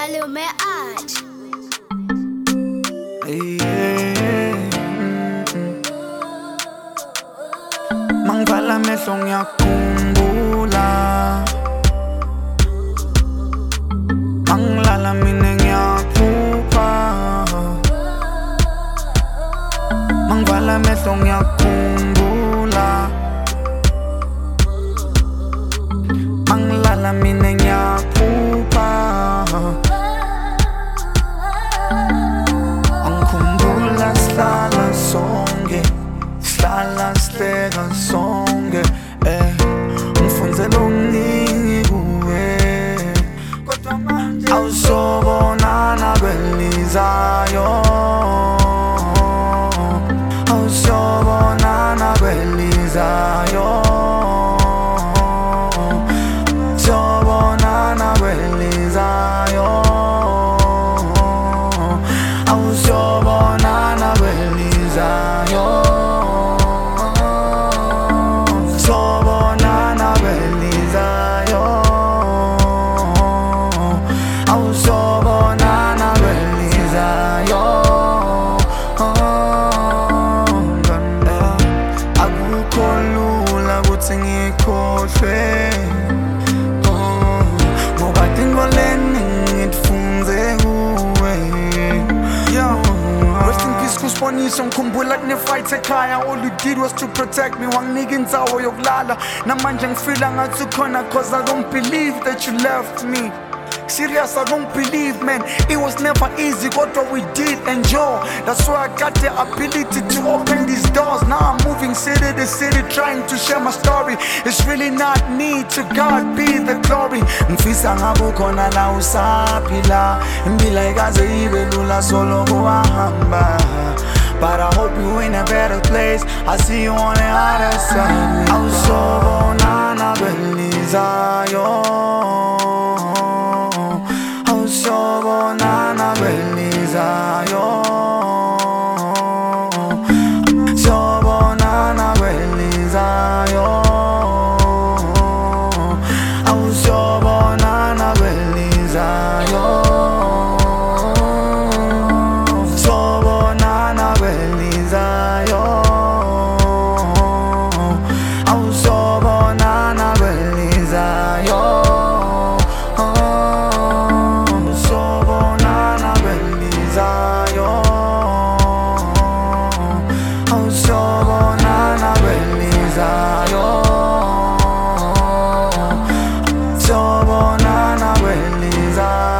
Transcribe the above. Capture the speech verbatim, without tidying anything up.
Malume Art. Yeah. Mangivala amehlo ngiyakhumbula, mangilala mina ngiyaphupha. Mangivala amehlo ngiyakhumbula, mangilala mina ngiyaphupha. Angikhumbula sihlala sonke, sihlala sihleka sonke, eh ngifundzela okuningi kuwe, kodwa manje awusobonana kwelizayo, awusobonana kwelizayo, awusobonana kwelizayo, awusobonana kwelizayo, awusobonana kwelizayo, awusobonana kwelizayo. Akukho lula ukuthi ngikhohlwe, ngoba tinto leningi ngitfunze kuwe. Rest in peace kusibonisa, ngikhumbula kune-fight ekhaya. All you did was to protect me, wanginika inzawo yokulala. Namanje ngifila ngathi khona, cause I don't believe that you left me. Serious, I don't believe, man. It was never easy, but what we did enjoy. That's why I got the ability to open these doors. Now I'm moving city to city, trying to share my story. It's really not me, to God be the glory. Ngifisa ngabe khona la usaphila, impila ikaze ibe lula solo kuhamba. But I hope you in a better place. I see you on the other side. Awusobonana kwelizayo, awusobonana kwelizayo, awusobonana kwelizayo, awusobonana kwelizayo, awusobonana kwelizayo, awusobonana kwelizayo. Awusobonana kwelizayo, awusobonana kwelizayo.